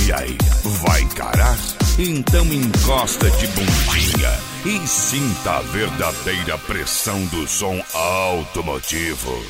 E aí, vai encarar? Então encosta de bundinha e sinta a verdadeira pressão do som automotivo.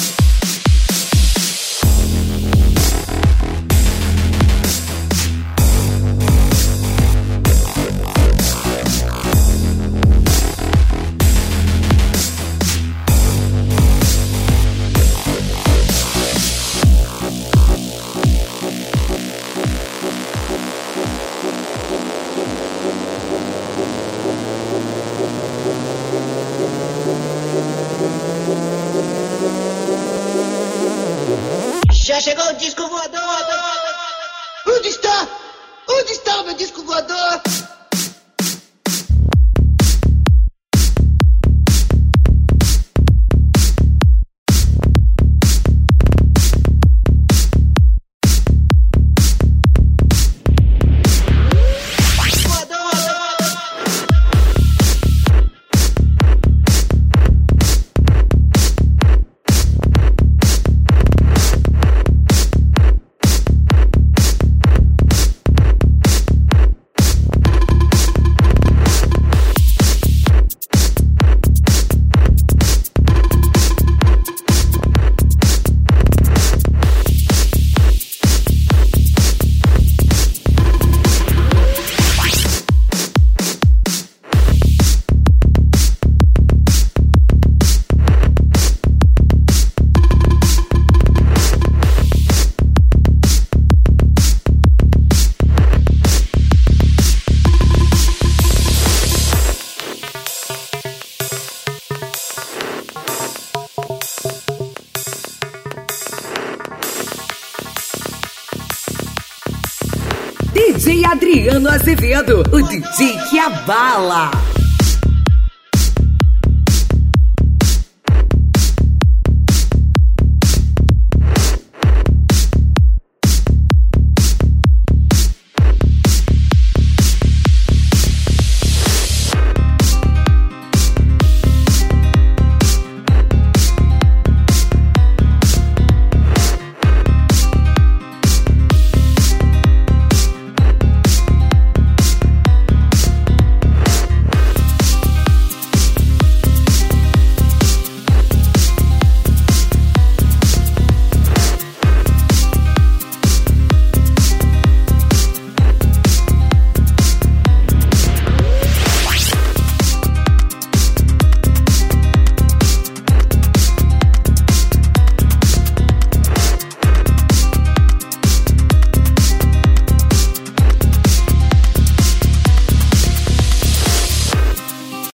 Já chegou o disco voador! Onde está? Onde está o meu disco voador? DJ Adriano Azevedo, o DJ que abala.